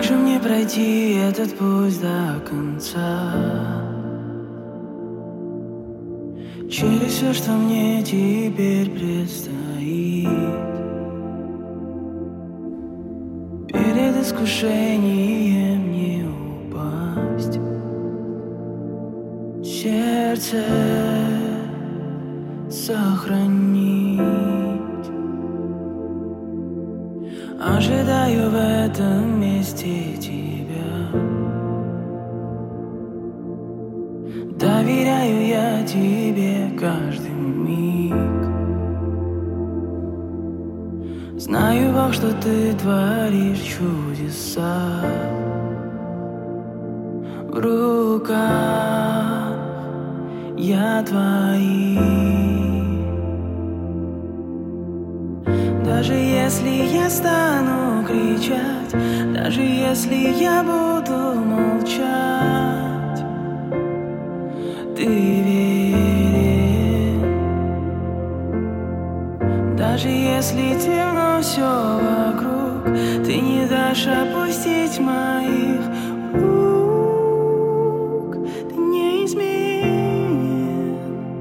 Как же мне пройти этот путь до конца? Через все, что мне теперь предстоит, перед искушением не упасть, сердце сохранить. Ожидаю в этом месте тебя, доверяю я тебе каждый миг. Знаю, Бог, что ты творишь чудеса. В руках я твои. Даже если я стану кричать, даже если я буду молчать, ты верен. Даже если темно все вокруг, ты не дашь опустить моих рук. Ты неизменен.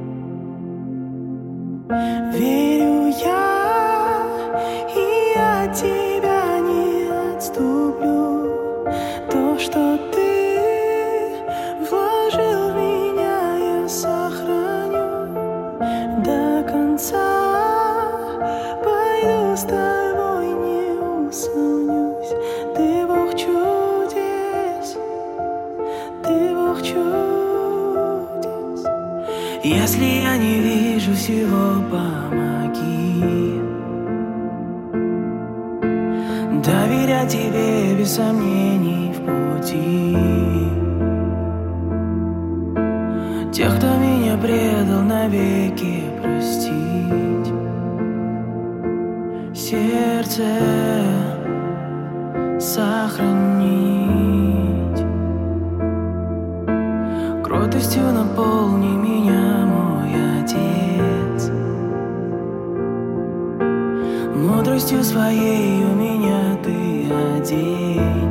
Верю я, и от тебя не отступлю. То, что ты вложил в меня, я сохраню до конца. Пойду с тобой, не усомнюсь. Ты Бог чудес, ты Бог чудес. Если я не вижу всего, помоги доверять тебе без сомнений в пути. Тех, кто меня предал, навеки простить. Сердце сохранить. Кротостью наполни меня, мой Отец. Мудростью своей у меня ты одень.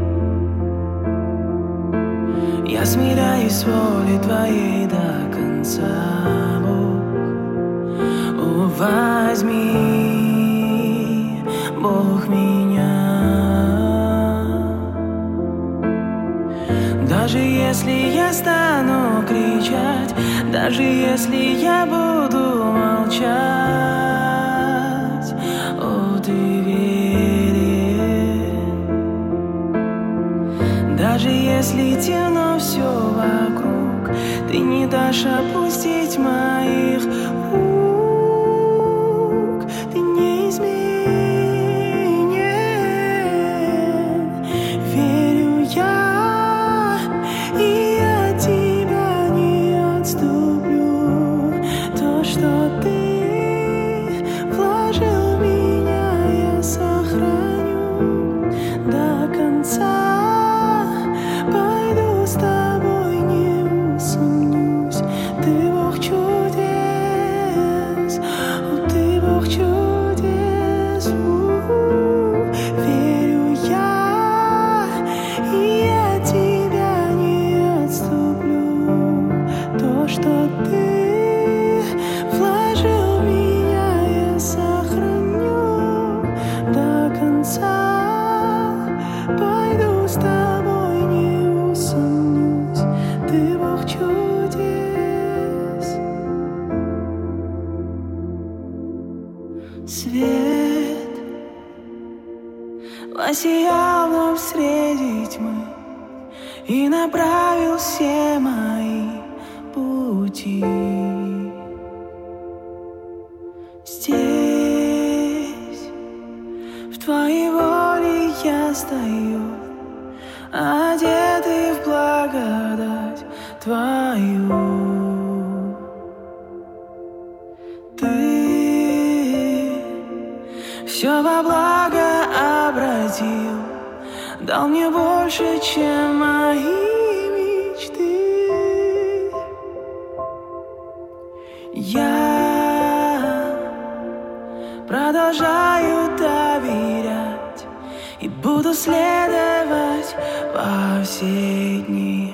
Я смиряюсь с волей твоей до конца, Бог. О, возьми, Бог, меня. Даже если я стану кричать, даже если я буду молчать, о, ты верен. Даже если темно все вокруг, ты не дашь опустить моих рук. Ты неизменен. Верю я, и от тебя не отступлю. То, что ты вложил в меня, я сохраню до конца. Пойду с тобой, не усомнюсь. Ты Бог чудес, о, ты Бог чудес. Верю я, и от тебя не отступлю. То, что ты вложил в меня, я сохраню до конца. Пойду с тобой, не усомнюсь. Ты Бог чудес. Свет воссиял вновь среди тьмы и направил все мои пути. Здесь в твоей воле я стою, одетый в благодать твою. Ты все во благо обратил, дал мне больше, чем мои мечты. Я продолжаю доверять и буду следовать все дни.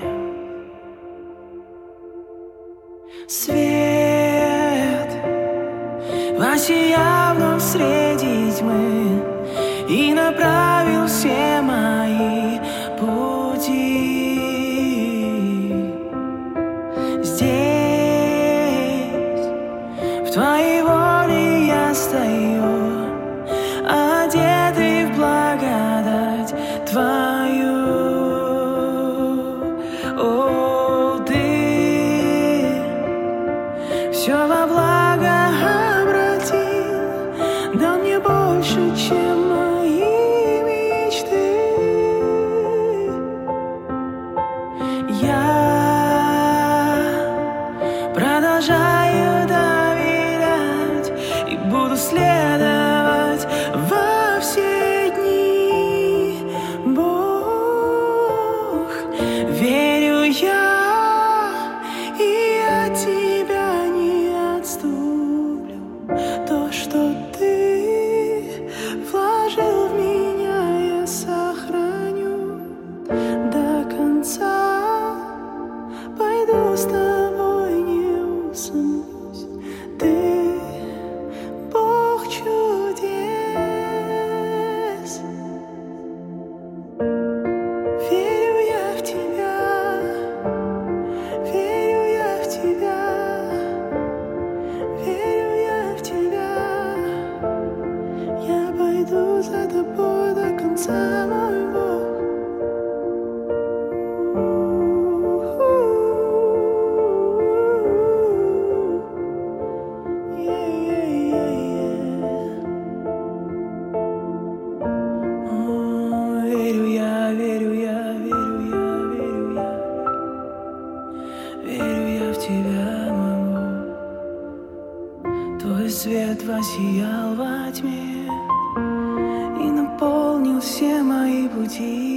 Свет воссиял вновь среди тьмы и направил все мои пути. Здесь, в твоей воле я стою, одетый в благодать твою. О, ты все во благо обратил, дал мне больше, чем мои мечты. Я продолжаю доверять и буду следовать во все дни. Бог, верю я, и от тебя не отступлю. То, что ты вложил в меня, я сохраню до конца. Пойду с тобой, не усомнусь, ты Бог чудес. Верю я в тебя, верю я в тебя, верю я в тебя. Я пойду за тобой до конца, мой Бог. Верю я, верю я, верю я, верю я, верю я в тебя, мой Бог. Твой свет воссиял во тьме и наполнил все мои пути.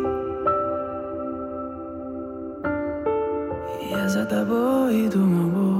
Я за тобой иду, мой Бог.